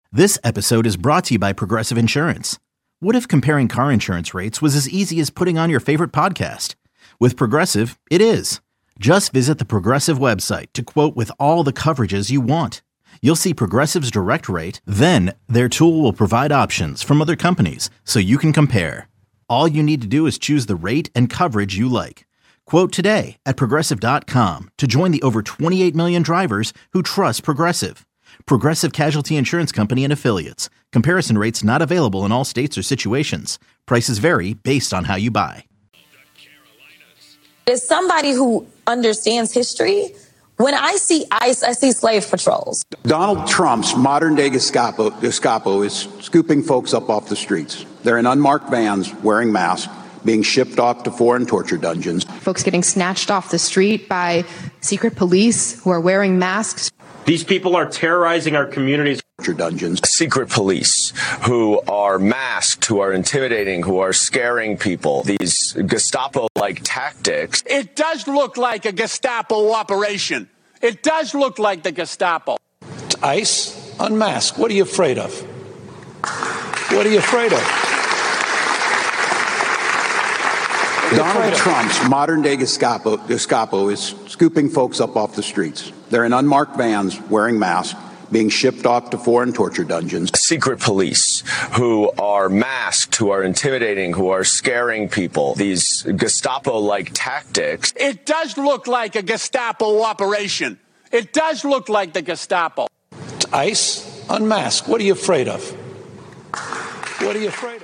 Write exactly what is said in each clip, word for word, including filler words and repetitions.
This episode is brought to you by Progressive Insurance. What if comparing car insurance rates was as easy as putting on your favorite podcast? With Progressive, it is. Just visit the Progressive website to quote with all the coverages you want. You'll see Progressive's direct rate, then their tool will provide options from other companies so you can compare. All you need to do is choose the rate and coverage you like. Quote today at progressive dot com to join the over twenty-eight million drivers who trust Progressive. Progressive Casualty Insurance Company and Affiliates. Comparison rates not available in all states or situations. Prices vary based on how you buy. As somebody who understands history, when I see ICE, I see slave patrols. Donald Trump's modern-day Gestapo, Gestapo is scooping folks up off the streets. They're in unmarked vans, wearing masks, being shipped off to foreign torture dungeons. Folks getting snatched off the street by secret police who are wearing masks. These people are terrorizing our communities. Dungeons. Secret police who are masked, who are intimidating, who are scaring people. These Gestapo-like tactics. It does look like a Gestapo operation. It does look like the Gestapo. ICE, unmasked. What are you afraid of? What are you afraid of? Donald Trump's modern-day Gestapo, Gestapo is scooping folks up off the streets. They're in unmarked vans, wearing masks, being shipped off to foreign torture dungeons. Secret police who are masked, who are intimidating, who are scaring people. These Gestapo-like tactics. It does look like a Gestapo operation. It does look like the Gestapo. ICE, unmasked. What are you afraid of? What are you afraid of?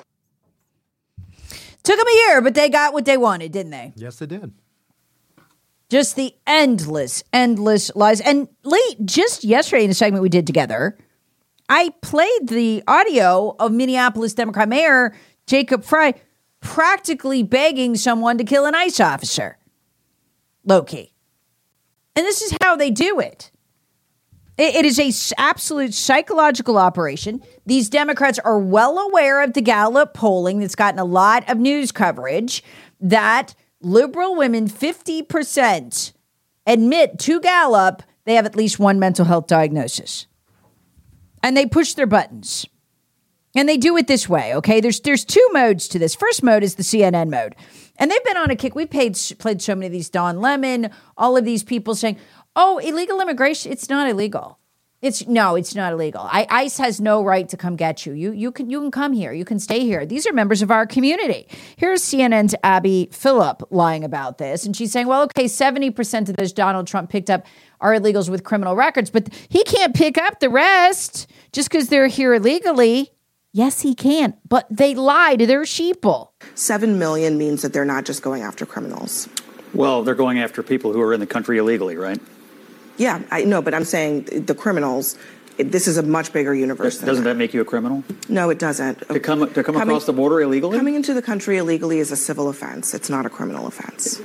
Took them a year, but they got what they wanted, didn't they? Yes, they did. Just the endless, endless lies. And late, just yesterday in the segment we did together, I played the audio of Minneapolis Democrat Mayor Jacob Frey practically begging someone to kill an ICE officer. Low-key. And this is how they do it. It is an absolute psychological operation. These Democrats are well aware of the Gallup polling that's gotten a lot of news coverage that liberal women, fifty percent, admit to Gallup they have at least one mental health diagnosis. And they push their buttons. And they do it this way, okay? There's there's two modes to this. First mode is the C N N mode. And they've been on a kick. We've paid, played so many of these, Don Lemon, all of these people saying, oh, illegal immigration, it's not illegal. It's no, it's not illegal. I, ICE has no right to come get you. You you can you can come here. You can stay here. These are members of our community. Here's C N N's Abby Phillip lying about this. And she's saying, well, okay, seventy percent of those Donald Trump picked up are illegals with criminal records, but he can't pick up the rest just because they're here illegally. Yes, he can. But they lie to their sheeple. Seven million means that they're not just going after criminals. Well, they're going after people who are in the country illegally, right? Yeah, I know, but I'm saying the criminals, this is a much bigger universe. Doesn't that. that make you a criminal? No, it doesn't. To come to come coming, across the border illegally? Coming into the country illegally is a civil offense. It's not a criminal offense.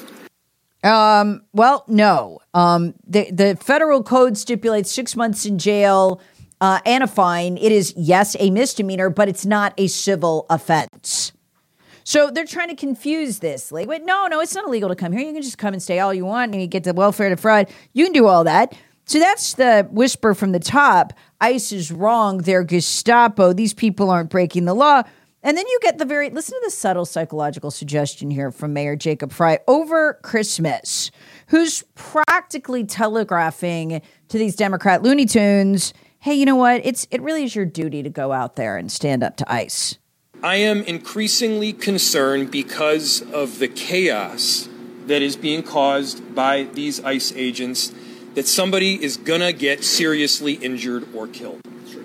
um, well, no. Um, the, the federal code stipulates six months in jail uh, and a fine. It is, yes, a misdemeanor, but it's not a civil offense. So they're trying to confuse this. Like, wait, no, no, it's not illegal to come here. You can just come and stay all you want and you get the welfare to fraud. You can do all that. So that's the whisper from the top. ICE is wrong. They're Gestapo. These people aren't breaking the law. And then you get the very, listen to the subtle psychological suggestion here from Mayor Jacob Frey over Christmas, who's practically telegraphing to these Democrat Looney Tunes, hey, you know what? It's it really is your duty to go out there and stand up to ICE. I am increasingly concerned because of the chaos that is being caused by these ICE agents that somebody is going to get seriously injured or killed.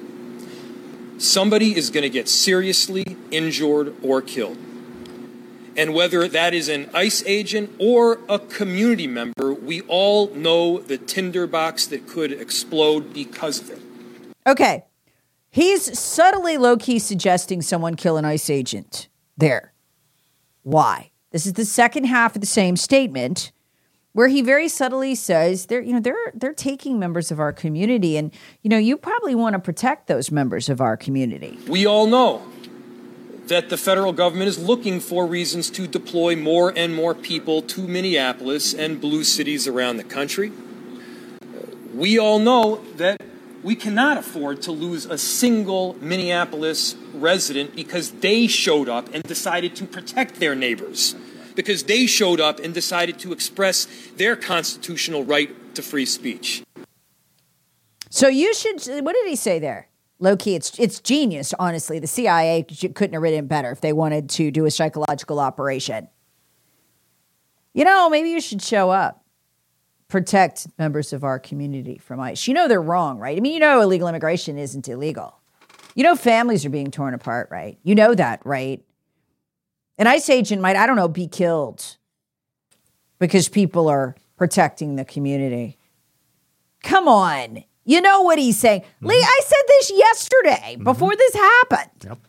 Somebody is going to get seriously injured or killed. And whether that is an ICE agent or a community member, we all know the tinderbox that could explode because of it. Okay. He's subtly, low-key suggesting someone kill an ICE agent there. Why? This is the second half of the same statement where he very subtly says they're, you know, they're they're taking members of our community, and you know, you probably want to protect those members of our community. We all know that the federal government is looking for reasons to deploy more and more people to Minneapolis and blue cities around the country. We all know that we cannot afford to lose a single Minneapolis resident because they showed up and decided to protect their neighbors, because they showed up and decided to express their constitutional right to free speech. So you should, what did he say there? Low key, it's it's genius, honestly. The C I A couldn't have written better if they wanted to do a psychological operation. You know, maybe you should show up. Protect members of our community from ICE. You know they're wrong, right? I mean, you know illegal immigration isn't illegal. You know families are being torn apart, right? You know that, right? An ICE agent might, I don't know, be killed because people are protecting the community. Come on. You know what he's saying. Mm-hmm. Lee, I said this yesterday mm-hmm. before this happened. Yep.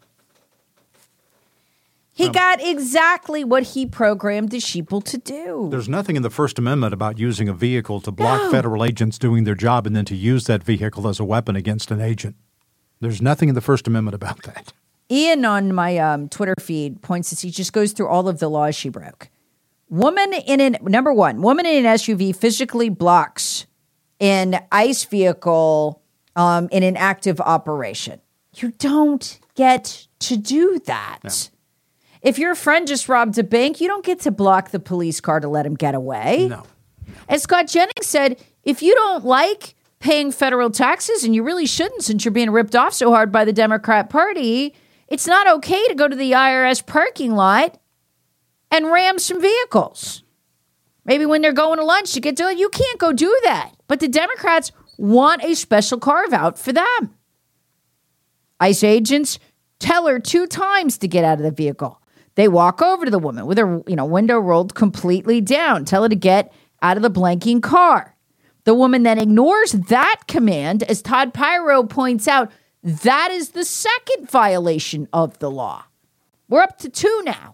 He um, got exactly what he programmed the sheeple to do. There's nothing in the First Amendment about using a vehicle to block no. federal agents doing their job and then to use that vehicle as a weapon against an agent. There's nothing in the First Amendment about that. Ian on my um, Twitter feed points as he just goes through all of the laws she broke. Woman in an, number one, woman in an S U V physically blocks an ICE vehicle um, in an active operation. You don't get to do that. No. If your friend just robbed a bank, you don't get to block the police car to let him get away. No. As Scott Jennings said, if you don't like paying federal taxes, and you really shouldn't since you're being ripped off so hard by the Democrat Party, it's not okay to go to the I R S parking lot and ram some vehicles. Maybe when they're going to lunch to get to it, you can't go do that. But the Democrats want a special carve-out for them. ICE agents tell her two times to get out of the vehicle. They walk over to the woman with her, you know, window rolled completely down, tell her to get out of the blanking car. The woman then ignores that command. As Todd Pyro points out, that is the second violation of the law. We're up to two now.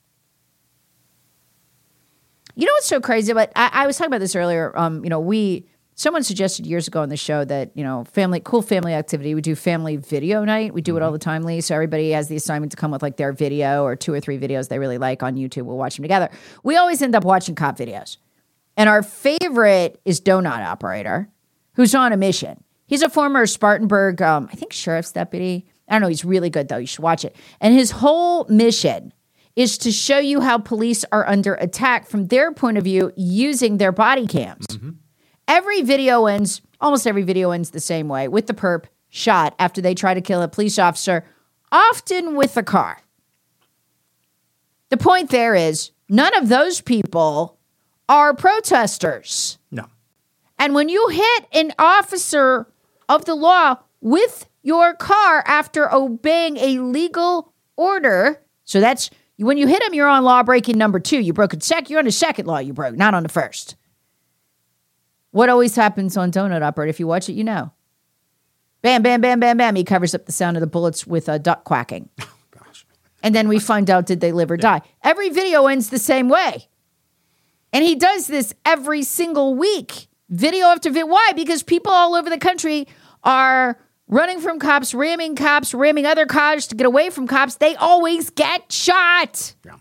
You know what's so crazy about, I, I was talking about this earlier. Um, you know, we, someone suggested years ago on the show that, you know, family, cool family activity. We do family video night. We do it all the time, Lee. So everybody has the assignment to come with like their video or two or three videos they really like on YouTube. We'll watch them together. We always end up watching cop videos. And our favorite is Donut Operator, who's on a mission. He's a former Spartanburg, um, I think, sheriff's deputy. I don't know. He's really good, though. You should watch it. And his whole mission is to show you how police are under attack from their point of view using their body cams. Mm-hmm. Every video ends, almost every video ends the same way, with the perp shot after they try to kill a police officer, often with a car. The point there is none of those people are protesters. No. And when you hit an officer of the law with your car after obeying a legal order, so that's, when you hit him, you're on law breaking number two. You broke a sec, you're on the second law you broke, not on the first. What always happens on Donut Operator, if you watch it, you know. Bam, bam, bam, bam, bam. He covers up the sound of the bullets with a duck quacking. Oh, gosh. And then we find out, did they live or yeah. die? Every video ends the same way. And he does this every single week. Video after video. Why? Because people all over the country are running from cops, ramming cops, ramming other cars to get away from cops. They always get shot. Yeah.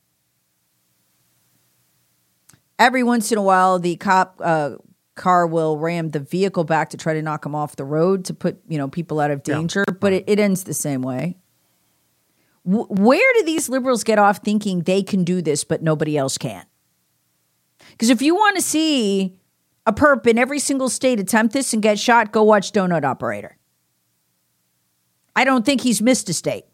Every once in a while, the cop uh, car will ram the vehicle back to try to knock them off the road to put, you know, people out of danger. Yeah. But it, it ends the same way. W- where do these liberals get off thinking they can do this, but nobody else can? Because if you want to see a perp in every single state attempt this and get shot, go watch Donut Operator. I don't think he's missed a state.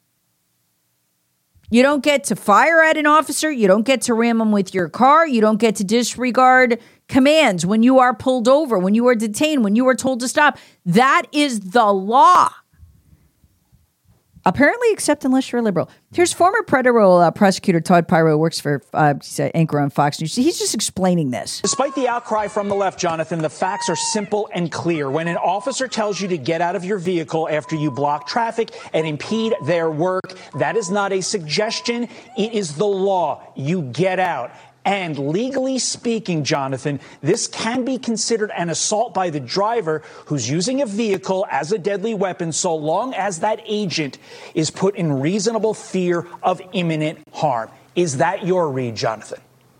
You don't get to fire at an officer. You don't get to ram them with your car. You don't get to disregard commands when you are pulled over, when you are detained, when you are told to stop. That is the law. Apparently, except unless you're a liberal. Here's former federal uh, prosecutor Todd Pyro, works for uh, anchor on Fox News. He's just explaining this. Despite the outcry from the left, Jonathan, the facts are simple and clear. When an officer tells you to get out of your vehicle after you block traffic and impede their work, that is not a suggestion. It is the law. You get out. And legally speaking, Jonathan, this can be considered an assault by the driver who's using a vehicle as a deadly weapon so long as that agent is put in reasonable fear of imminent harm. Is that your read, Jonathan?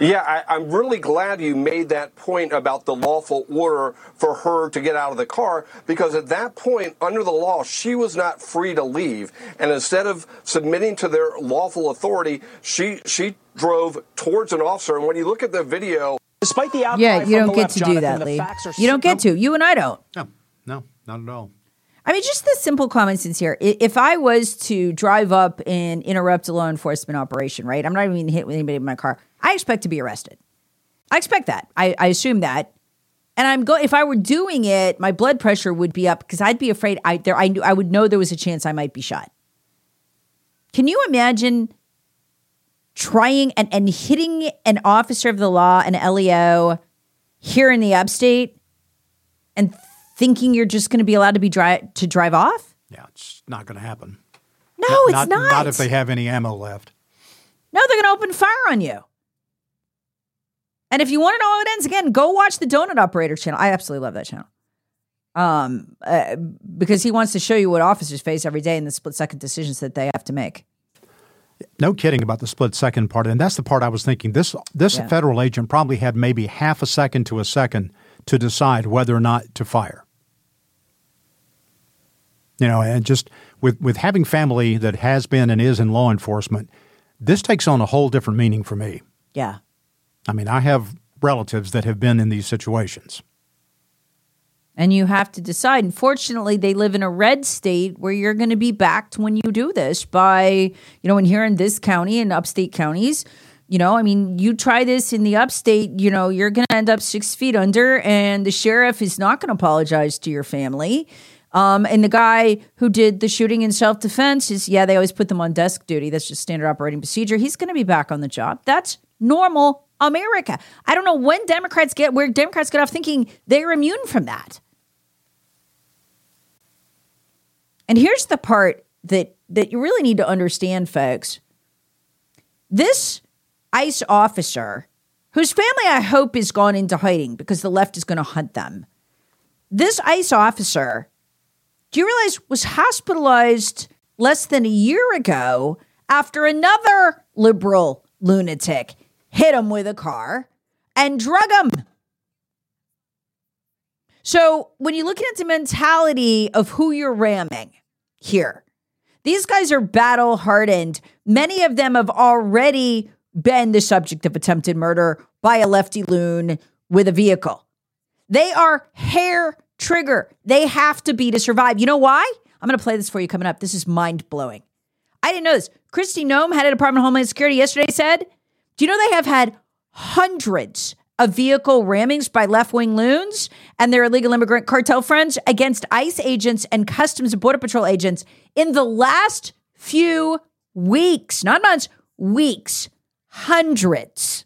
Yeah, I, I'm really glad you made that point about the lawful order for her to get out of the car, because at that point, under the law, she was not free to leave. And instead of submitting to their lawful authority, she she drove towards an officer. And when you look at the video, despite the outcry yeah, you from don't the get left, to do Jonathan, that, the Lee. facts are You don't get to. You and I don't. No, no, not at all. I mean, just the simple common sense here. I- If I was to drive up and interrupt a law enforcement operation, right? I'm not even hit with anybody in my car. I expect to be arrested. I expect that. I, I assume that. And I'm go. If I were doing it, my blood pressure would be up because I'd be afraid. I there. I knew. I would know there was a chance I might be shot. Can you imagine trying and, and hitting an officer of the law, an L E O, here in the upstate, and thinking you're just going to be allowed to be dri- to drive off? Yeah, it's not going to happen. No, not, it's not. Not if they have any ammo left. No, they're going to open fire on you. And if you want to know how it ends, again, go watch the Donut Operator channel. I absolutely love that channel. Um, uh, because he wants to show you what officers face every day and the split-second decisions that they have to make. No kidding about the split-second part. And that's the part I was thinking. This this Yeah. federal agent probably had maybe half a second to a second to decide whether or not to fire. You know, and just with, with having family that has been and is in law enforcement, this takes on a whole different meaning for me. Yeah. I mean, I have relatives that have been in these situations. And you have to decide. Unfortunately, they live in a red state where you're going to be backed when you do this by, you know, and here in this county and upstate counties, you know, I mean, you try this in the upstate, you know, you're going to end up six feet under and the sheriff is not going to apologize to your family. Um, and the guy who did the shooting in self-defense is, yeah, they always put them on desk duty. That's just standard operating procedure. He's going to be back on the job. That's normal America. I don't know when Democrats get, where Democrats get off thinking they're immune from that. And here's the part that, that you really need to understand, folks. This ICE officer, whose family I hope is gone into hiding because the left is going to hunt them. This ICE officer, do you realize, was hospitalized less than a year ago after another liberal lunatic hit him with a car and drug him. So when you look at the mentality of who you're ramming here, these guys are battle hardened. Many of them have already been the subject of attempted murder by a lefty loon with a vehicle. They are hair trigger. They have to be to survive. You know why? I'm going to play this for you coming up. This is mind blowing. I didn't know this. Kristi Noem, head of Department of Homeland Security, yesterday said, do you know they have had hundreds of vehicle rammings by left-wing loons and their illegal immigrant cartel friends against ICE agents and Customs and Border Patrol agents in the last few weeks, not months, weeks, hundreds.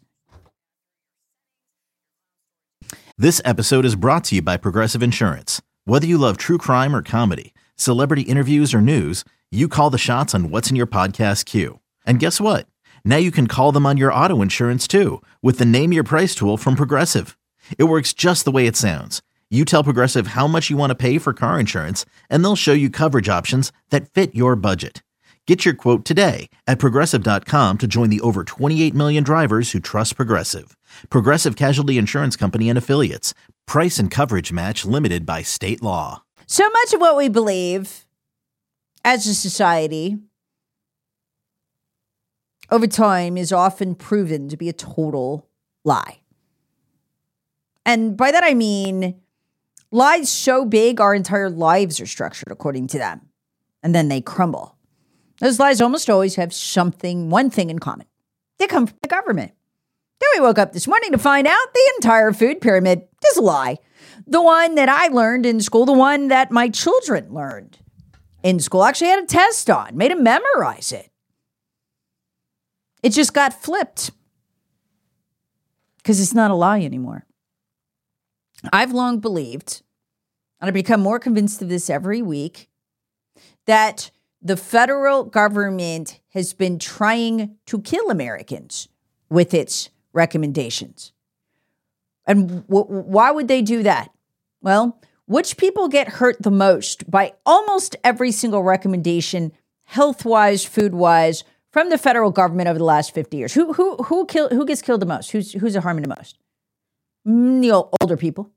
This episode is brought to you by Progressive Insurance. Whether you love true crime or comedy, celebrity interviews or news, you call the shots on what's in your podcast queue. And guess what? Now you can call them on your auto insurance too with the Name Your Price tool from Progressive. It works just the way it sounds. You tell Progressive how much you want to pay for car insurance, and they'll show you coverage options that fit your budget. Get your quote today at Progressive dot com to join the over twenty-eight million drivers who trust Progressive. Progressive Casualty Insurance Company and Affiliates. Price and coverage match limited by state law. So much of what we believe as a society over time is often proven to be a total lie. And by that I mean lies so big our entire lives are structured according to them. And then they crumble. Those lies almost always have something, one thing in common. They come from the government. Then we woke up this morning to find out the entire food pyramid is a lie. The one that I learned in school, the one that my children learned in school, actually had a test on, made them memorize it. It just got flipped because it's not a lie anymore. I've long believed, and I become more convinced of this every week, that the federal government has been trying to kill Americans with its recommendations. And w- why would they do that? Well, which people get hurt the most by almost every single recommendation, health-wise, food-wise, from the federal government over the last fifty years. Who who who kill who gets killed the most? Who's who's harming the most? Mm, the old, older people.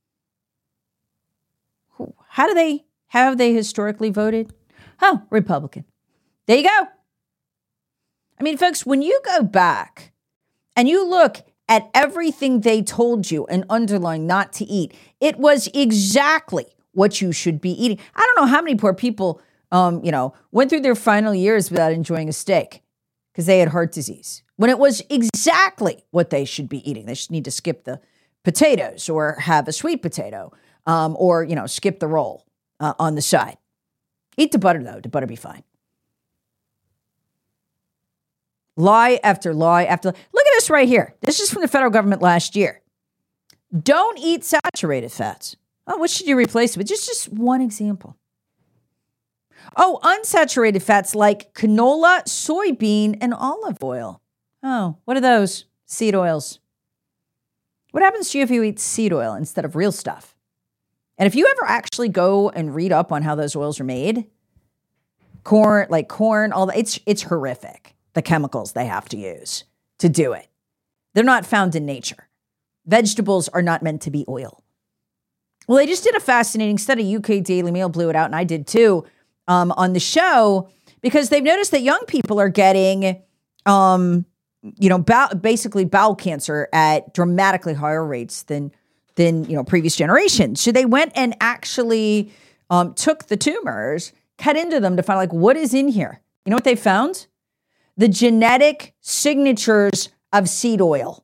Who, how do they how have they historically voted? Oh, Republican. There you go. I mean, folks, when you go back and you look at everything they told you and underlined not to eat, it was exactly what you should be eating. I don't know how many poor people, um, you know, went through their final years without enjoying a steak because they had heart disease, when it was exactly what they should be eating. They should need to skip the potatoes or have a sweet potato, um, or, you know, skip the roll uh, on the side. Eat the butter, though. The butter be fine. Lie after lie after lie. Look at this right here. This is from the federal government last year. Don't eat saturated fats. Oh, what should you replace it with? Just, just one example. Oh, unsaturated fats like canola, soybean, and olive oil. Oh, what are those? Seed oils. What happens to you if you eat seed oil instead of real stuff? And if you ever actually go and read up on how those oils are made, corn, like corn, all that, it's it's horrific. The chemicals they have to use to do it. They're not found in nature. Vegetables are not meant to be oil. Well, they just did a fascinating study. U K Daily Mail blew it out, and I did too, um, on the show, because they've noticed that young people are getting, um, you know, bow, basically bowel cancer at dramatically higher rates than than you know previous generations. So they went and actually um, took the tumors, cut into them to find like what is in here. You know what they found? The genetic signatures of seed oil.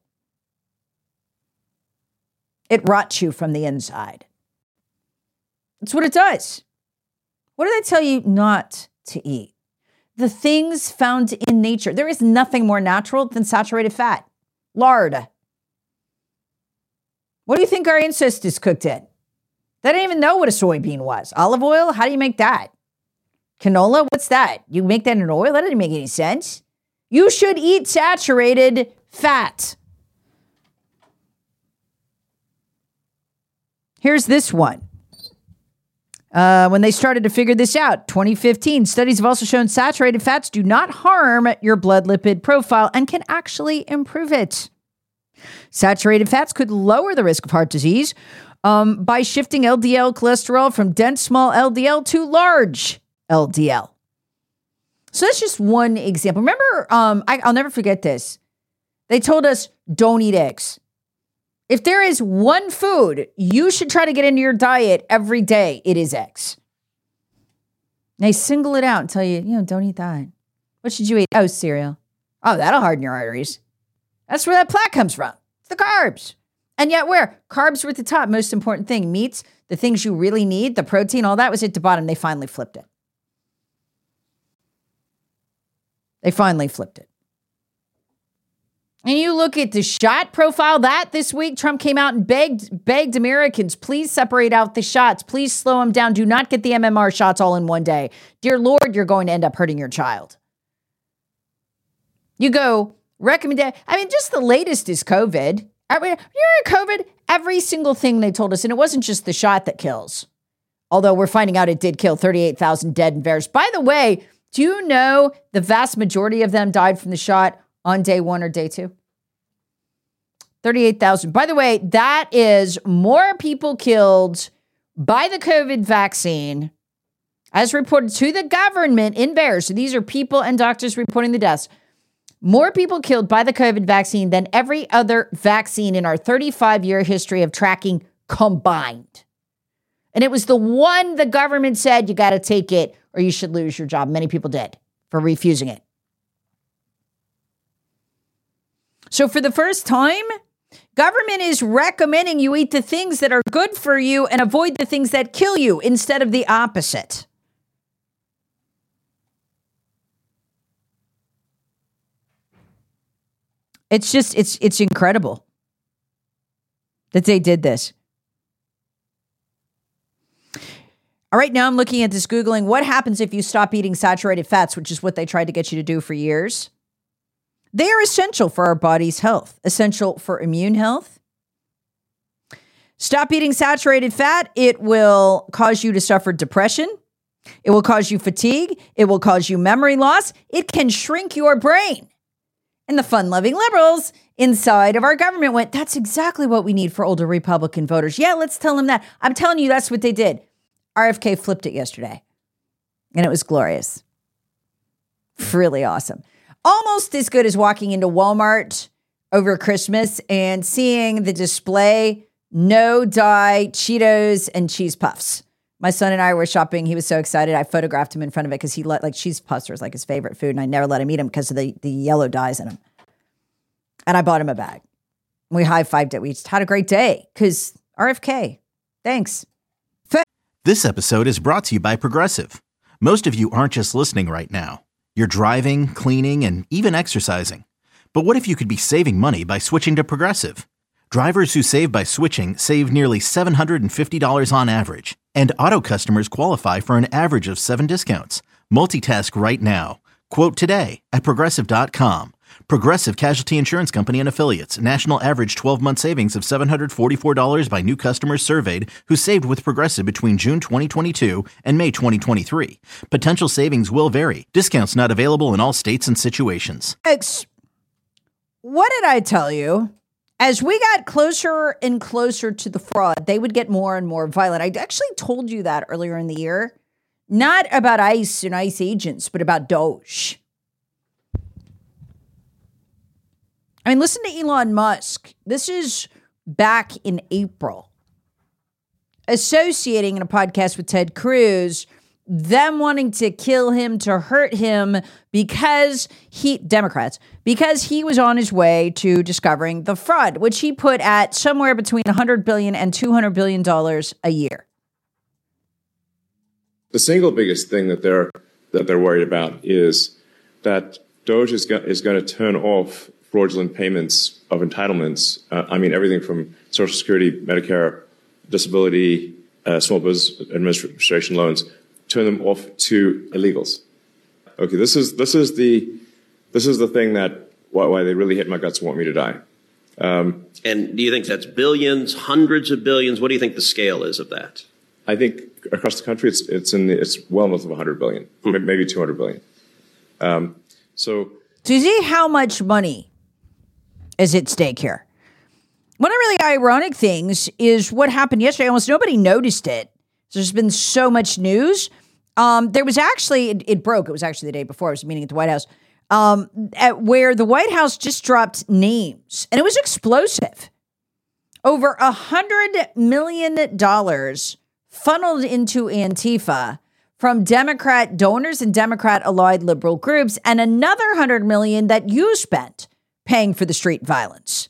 It rots you from the inside. That's what it does. What do they tell you not to eat? The things found in nature. There is nothing more natural than saturated fat. Lard. What do you think our ancestors cooked in? They didn't even know what a soybean was. Olive oil? How do you make that? Canola? What's that? You make that in oil? That doesn't make any sense. You should eat saturated fat. Here's this one. Uh, when they started to figure this out, twenty fifteen, studies have also shown saturated fats do not harm your blood lipid profile and can actually improve it. Saturated fats could lower the risk of heart disease um, by shifting L D L cholesterol from dense small L D L to large L D L. So that's just one example. Remember, um, I, I'll never forget this. They told us don't eat eggs. If there is one food you should try to get into your diet every day, it is eggs. They single it out and tell you, you know, don't eat that. What should you eat? Oh, cereal. Oh, that'll harden your arteries. That's where that plaque comes from. It's the carbs. And yet where? Carbs were at the top. Most important thing. Meats, the things you really need, the protein, all that was at the bottom. They finally flipped it. They finally flipped it. And you look at the shot profile, that this week, Trump came out and begged, begged Americans, please separate out the shots. Please slow them down. Do not get the M M R shots all in one day. Dear Lord, you're going to end up hurting your child. You go, recommend. I mean, just the latest is COVID. I mean, you're in COVID, every single thing they told us, and it wasn't just the shot that kills. Although we're finding out it did kill thirty-eight thousand dead in VAERS. By the way, do you know the vast majority of them died from the shot on day one or day two? thirty-eight thousand. By the way, that is more people killed by the COVID vaccine as reported to the government in VAERS. So these are people and doctors reporting the deaths. More people killed by the COVID vaccine than every other vaccine in our thirty-five year history of tracking combined. And it was the one the government said you got to take it or you should lose your job. Many people did for refusing it. So for the first time, government is recommending you eat the things that are good for you and avoid the things that kill you instead of the opposite. It's just, it's it's incredible that they did this. All right, now I'm looking at this, Googling what happens if you stop eating saturated fats, which is what they tried to get you to do for years. They are essential for our body's health, essential for immune health. Stop eating saturated fat. It will cause you to suffer depression, It will cause you fatigue. It will cause you memory loss. It can shrink your brain. And the fun-loving liberals inside of our government went, that's exactly what we need for older Republican voters. Yeah, let's tell them that. I'm telling you, that's what they did. R F K flipped it yesterday. And it was glorious. Really awesome. Almost as good as walking into Walmart over Christmas and seeing the display, no dye Cheetos and cheese puffs. My son and I were shopping. He was so excited. I photographed him in front of it because he let like cheese puffs was like his favorite food. And I never let him eat them because of the, the yellow dyes in them. And I bought him a bag. We high-fived it. We just had a great day because R F K. Thanks. This episode is brought to you by Progressive. Most of you aren't just listening right now. You're driving, cleaning, and even exercising. But what if you could be saving money by switching to Progressive? Drivers who save by switching save nearly seven hundred fifty dollars on average. And auto customers qualify for an average of seven discounts. Multitask right now. Quote today at Progressive dot com. Progressive Casualty Insurance Company and Affiliates. National average twelve-month savings of seven hundred forty-four dollars by new customers surveyed who saved with Progressive between June twenty twenty-two and May twenty twenty-three. Potential savings will vary. Discounts not available in all states and situations. X, what did I tell you? As we got closer and closer to the fraud, they would get more and more violent. I actually told you that earlier in the year. Not about ICE and ICE agents, but about Doge. I mean, listen to Elon Musk. This is back in April. Associating in a podcast with Ted Cruz, them wanting to kill him, to hurt him because he, Democrats, because he was on his way to discovering the fraud, which he put at somewhere between one hundred billion dollars and two hundred billion dollars a year. The single biggest thing that they're that they're worried about is that Doge is, go, is going to turn off fraudulent payments of entitlements. Uh, I mean, everything from Social Security, Medicare, disability, uh, small business administration loans, turn them off to illegals. Okay, this is this is the this is the thing that why, why they really hit my guts and want me to die. Um, and do you think that's billions, hundreds of billions? What do you think the scale is of that? I think across the country, it's it's in the, it's well north of one hundred billion, hmm. maybe two hundred billion. Um, so, do you see how much money is at stake here? One of the really ironic things is what happened yesterday. Almost nobody noticed it. There's been so much news. Um, there was actually, it, it broke. It was actually the day before. I was meeting at the White House, um, at where the White House just dropped names, and it was explosive. Over a hundred million dollars funneled into Antifa from Democrat donors and Democrat-allied liberal groups, and another hundred million that you spent paying for the street violence.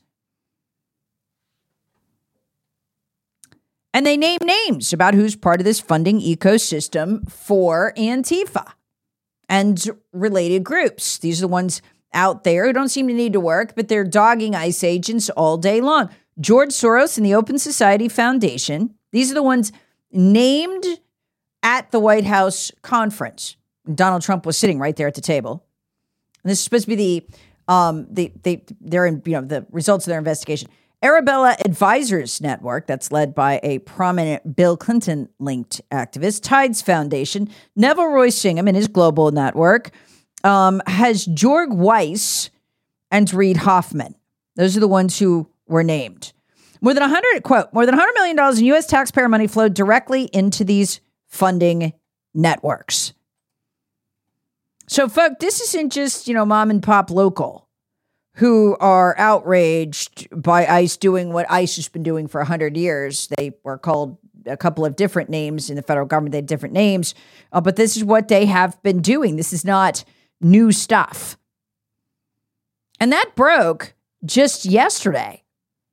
And they name names about who's part of this funding ecosystem for Antifa and related groups. These are the ones out there who don't seem to need to work, but they're dogging ICE agents all day long. George Soros and the Open Society Foundation. These are the ones named at the White House conference. Donald Trump was sitting right there at the table. And this is supposed to be the um the they they're in you know the results of their investigation. Arabella Advisors Network, that's led by a prominent Bill Clinton-linked activist. Tides Foundation, Neville Roy Singham and his global network, um, has Jorg Weiss and Reid Hoffman. Those are the ones who were named. More than one hundred, quote, more than one hundred million dollars in U S taxpayer money flowed directly into these funding networks. So, folks, this isn't just, you know, mom and pop local who are outraged by ICE doing what ICE has been doing for one hundred years. They were called a couple of different names in the federal government. They had different names, uh, but this is what they have been doing. This is not new stuff. And that broke just yesterday.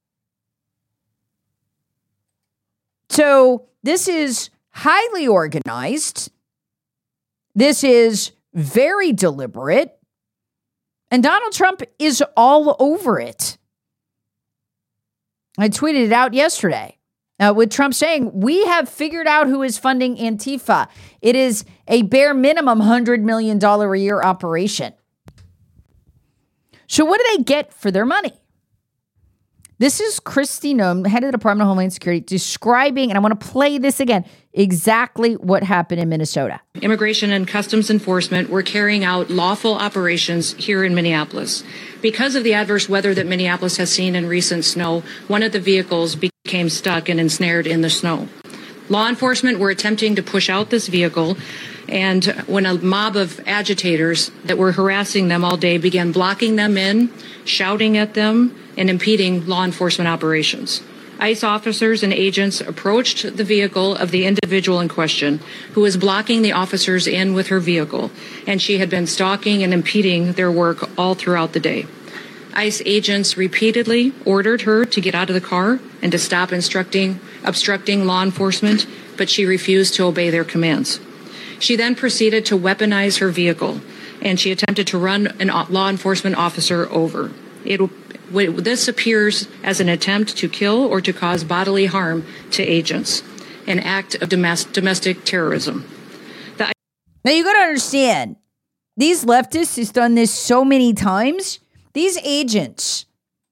So this is highly organized. This is very deliberate. And Donald Trump is all over it. I tweeted it out yesterday uh, with Trump saying, we have figured out who is funding Antifa. It is a bare minimum one hundred million dollars a year operation. So what do they get for their money? This is Kristi Noem, head of the Department of Homeland Security, describing, and I want to play this again, exactly what happened in Minnesota. Immigration and Customs Enforcement were carrying out lawful operations here in Minneapolis. Because of the adverse weather that Minneapolis has seen in recent snow, one of the vehicles became stuck and ensnared in the snow. Law enforcement were attempting to push out this vehicle, and when a mob of agitators that were harassing them all day began blocking them in, shouting at them, and impeding law enforcement operations. ICE officers and agents approached the vehicle of the individual in question, who was blocking the officers in with her vehicle, and she had been stalking and impeding their work all throughout the day. ICE agents repeatedly ordered her to get out of the car and to stop instructing, obstructing law enforcement, but she refused to obey their commands. She then proceeded to weaponize her vehicle, and she attempted to run a law enforcement officer over. It, this appears as an attempt to kill or to cause bodily harm to agents, an act of domestic, domestic terrorism. The- now you got to understand, these leftists has done this so many times. These agents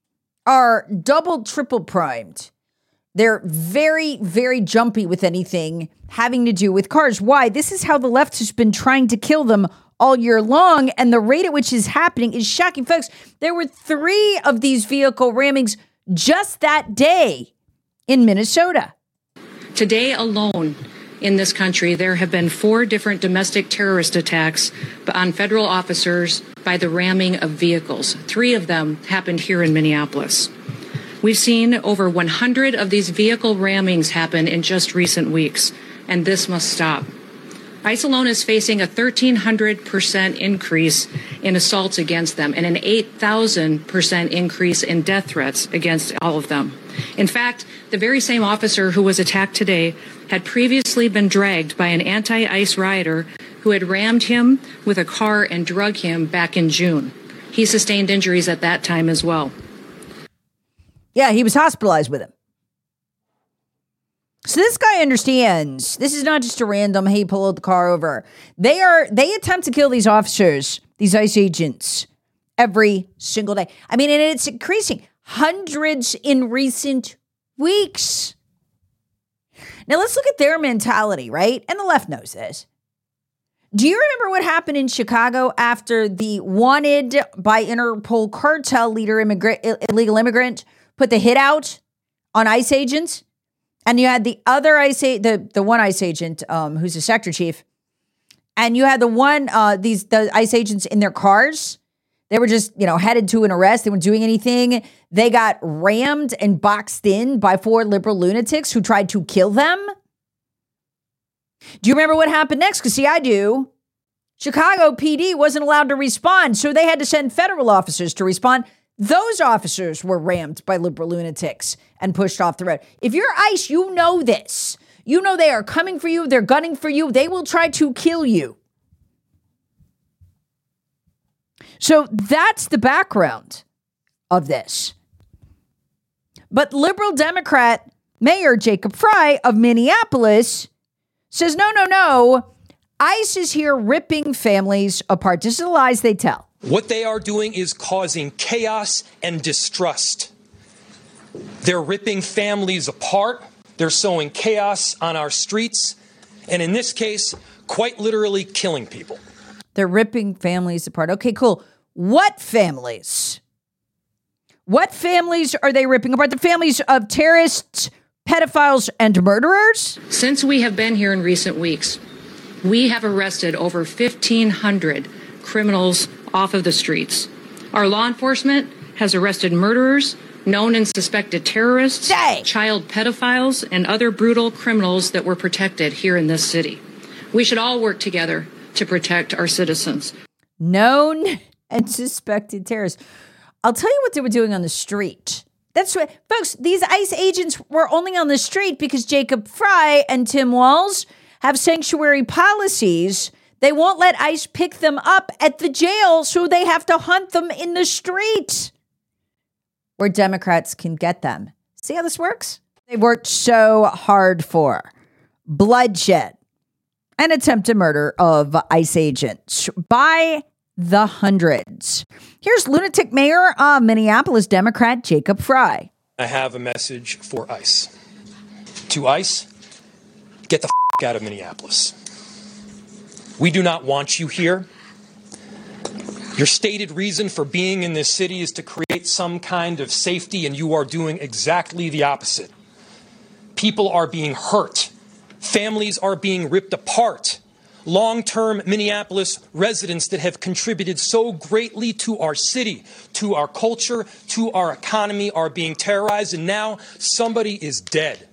are double, triple primed. They're very, very jumpy with anything having to do with cars. Why? This is how the left has been trying to kill them all year long, and the rate at which is happening is shocking. Folks, there were three of these vehicle rammings just that day in Minnesota. Today alone in this country, there have been four different domestic terrorist attacks on federal officers by the ramming of vehicles. Three of them happened here in Minneapolis. We've seen over one hundred of these vehicle rammings happen in just recent weeks, and this must stop. ICE alone is facing a one thousand three hundred percent increase in assaults against them and an eight thousand percent increase in death threats against all of them. In fact, the very same officer who was attacked today had previously been dragged by an anti-ICE rioter who had rammed him with a car and drug him back in June. He sustained injuries at that time as well. Yeah, he was hospitalized with him. So this guy understands this is not just a random, hey, pull the car over. They are, they attempt to kill these officers, these ICE agents, every single day. I mean, and it's increasing. Hundreds in recent weeks. Now let's look at their mentality, right? And the left knows this. Do you remember what happened in Chicago after the wanted by Interpol cartel leader immigrant, illegal immigrant put the hit out on ICE agents? And you had the other ICE, the, the one ICE agent um, who's a sector chief. And you had the one, uh, these the ICE agents in their cars. They were just, you know, headed to an arrest. They weren't doing anything. They got rammed and boxed in by four liberal lunatics who tried to kill them. Do you remember what happened next? Because, see, I do. Chicago P D wasn't allowed to respond, so they had to send federal officers to respond. Those officers were rammed by liberal lunatics and pushed off the road. If you're ICE, you know this. You know they are coming for you. They're gunning for you. They will try to kill you. So that's the background of this. But liberal Democrat Mayor Jacob Frey of Minneapolis says, no, no, no. ICE is here ripping families apart. This is the lies they tell. What they are doing is causing chaos and distrust. They're ripping families apart. They're sowing chaos on our streets. And in this case, quite literally killing people. They're ripping families apart. Okay, cool. What families? What families are they ripping apart? The families of terrorists, pedophiles, and murderers? Since we have been here in recent weeks, we have arrested over fifteen hundred criminals off of the streets. Our law enforcement has arrested murderers, known and suspected terrorists, Day. child pedophiles, and other brutal criminals that were protected here in this city. We should all work together to protect our citizens. Known and suspected terrorists. I'll tell you what they were doing on the street. That's what, folks, these ICE agents were only on the street because Jacob Frey and Tim Walz have sanctuary policies. They won't let ICE pick them up at the jail, so they have to hunt them in the street where Democrats can get them. See how this works? They've worked so hard for bloodshed and attempted murder of ICE agents by the hundreds. Here's lunatic mayor of Minneapolis Democrat Jacob Frey. I have a message for ICE. To ICE, get the f*** out of Minneapolis. We do not want you here. Your stated reason for being in this city is to create some kind of safety, and you are doing exactly the opposite. People are being hurt. Families are being ripped apart. Long-term Minneapolis residents that have contributed so greatly to our city, to our culture, to our economy are being terrorized, and now somebody is dead.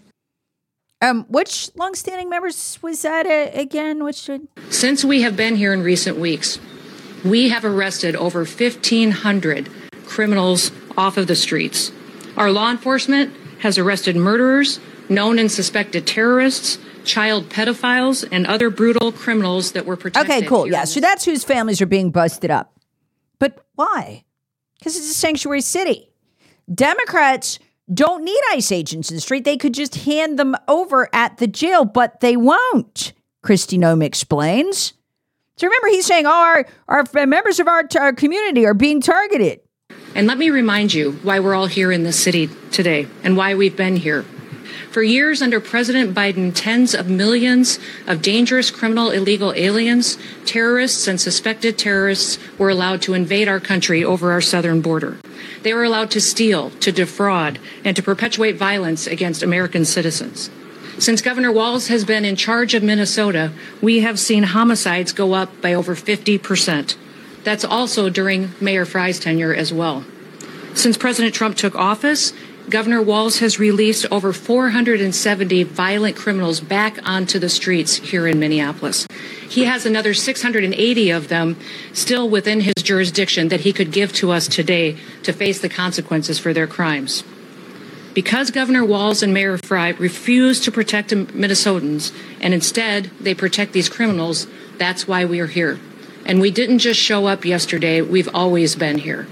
Um, which longstanding members was that uh, again? Which should... Since we have been here in recent weeks, we have arrested over fifteen hundred criminals off of the streets. Our law enforcement has arrested murderers, known and suspected terrorists, child pedophiles, and other brutal criminals that were protected. Okay, cool. Yeah, so that's whose families are being busted up. But why? Because it's a sanctuary city. Democrats don't need ICE agents in the street. They could just hand them over at the jail, but they won't, Kristi Noem explains. So remember, he's saying, oh, our, our members of our, our community are being targeted. And let me remind you why we're all here in this city today and why we've been here. For years under President Biden, tens of millions of dangerous criminal illegal aliens, terrorists, and suspected terrorists were allowed to invade our country over our southern border. They were allowed to steal, to defraud, and to perpetuate violence against American citizens. Since Governor Walz has been in charge of Minnesota, we have seen homicides go up by over fifty percent. That's also during Mayor Frey's tenure as well. Since President Trump took office, Governor Walz has released over four hundred seventy violent criminals back onto the streets here in Minneapolis. He has another six hundred eighty of them still within his jurisdiction that he could give to us today to face the consequences for their crimes. Because Governor Walz and Mayor Frey refuse to protect Minnesotans and instead they protect these criminals, that's why we are here. And we didn't just show up yesterday, we've always been here.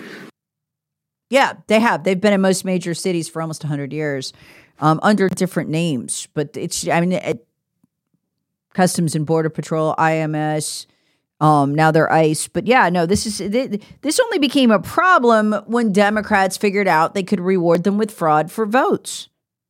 Yeah, they have. They've been in most major cities for almost one hundred years um, under different names. But it's, I mean, it, Customs and Border Patrol, I M S, um, now they're ICE. But yeah, no, this is this only became a problem when Democrats figured out they could reward them with fraud for votes.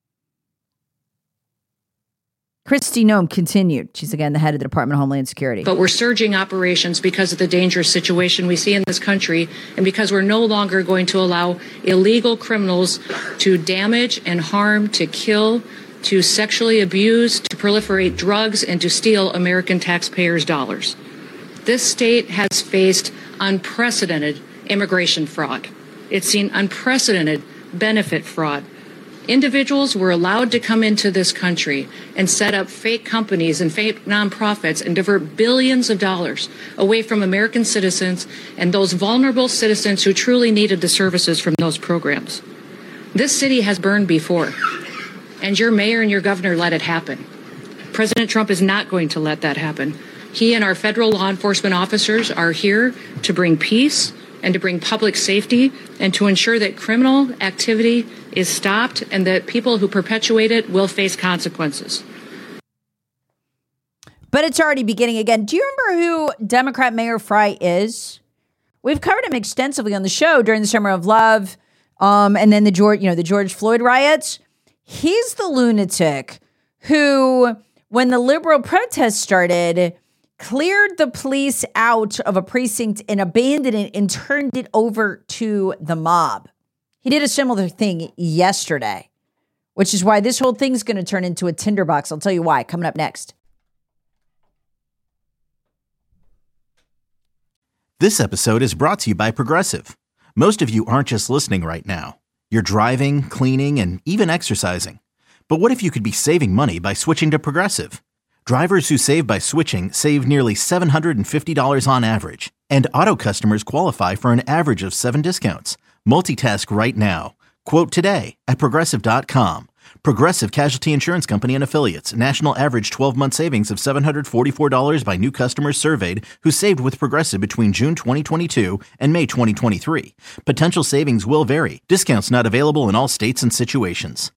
Kristi Noem continued. She's again the head of the Department of Homeland Security. But we're surging operations because of the dangerous situation we see in this country and because we're no longer going to allow illegal criminals to damage and harm, to kill, to sexually abuse, to proliferate drugs, and to steal American taxpayers' dollars. This state has faced unprecedented immigration fraud. It's seen unprecedented benefit fraud. Individuals were allowed to come into this country and set up fake companies and fake nonprofits and divert billions of dollars away from American citizens and those vulnerable citizens who truly needed the services from those programs. This city has burned before, and your mayor and your governor let it happen. President Trump is not going to let that happen. He and our federal law enforcement officers are here to bring peace and to bring public safety and to ensure that criminal activity is stopped and that people who perpetuate it will face consequences. But it's already beginning again. Do you remember who Democrat Mayor Frey is? We've covered him extensively on the show during the Summer of Love, um, and then the George, you know, the George Floyd riots. He's the lunatic who, when the liberal protests started, cleared the police out of a precinct and abandoned it and turned it over to the mob. He did a similar thing yesterday, which is why this whole thing's going to turn into a tinderbox. I'll tell you why, coming up next. This episode is brought to you by Progressive. Most of you aren't just listening right now. You're driving, cleaning, and even exercising. But what if you could be saving money by switching to Progressive? Drivers who save by switching save nearly seven hundred fifty dollars on average, and auto customers qualify for an average of seven discounts. Multitask right now. Quote today at Progressive dot com. Progressive Casualty Insurance Company and Affiliates. National average twelve-month savings of seven hundred forty-four dollars by new customers surveyed who saved with Progressive between June twenty twenty-two and May twenty twenty-three. Potential savings will vary. Discounts not available in all states and situations.